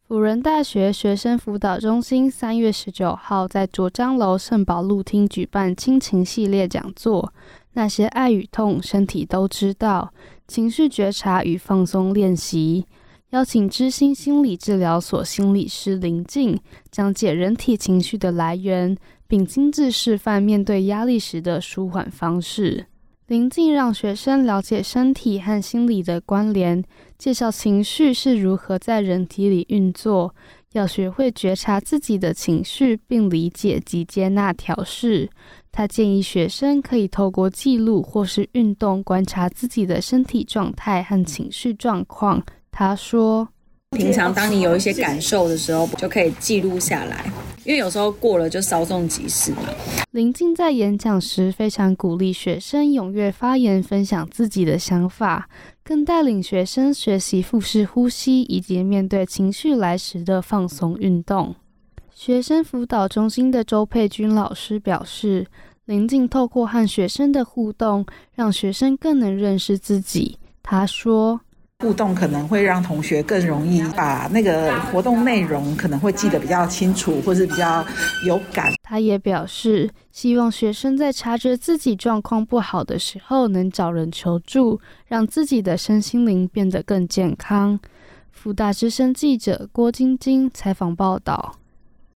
辅仁大学学生辅导中心3月19号在卓章楼圣保路厅举办亲情系列讲座，那些爱与痛，身体都知道，情绪觉察与放松练习，邀请知心心理治疗所心理师林静讲解人体情绪的来源，并精致示范面对压力时的舒缓方式。林静让学生了解身体和心理的关联，介绍情绪是如何在人体里运作，要学会觉察自己的情绪，并理解及接纳调试。他建议学生可以透过记录或是运动观察自己的身体状态和情绪状况。他说， 平常当你有一些感受的时候，就可以记录下来，因为有时候过了就稍纵即逝嘛。 林静在演讲时非常鼓励学生踊跃发言，分享自己的想法，更带领学生学习腹式呼吸以及面对情绪来时的放松运动。学生辅导中心的周佩君老师表示，林静透过和学生的互动，让学生更能认识自己。他说， 互动可能会让同学更容易把那个活动内容可能会记得比较清楚，或是比较有感。 他也表示，希望学生在察觉自己状况不好的时候能找人求助，让自己的身心灵变得更健康。辅大之声记者郭晶晶采访报道。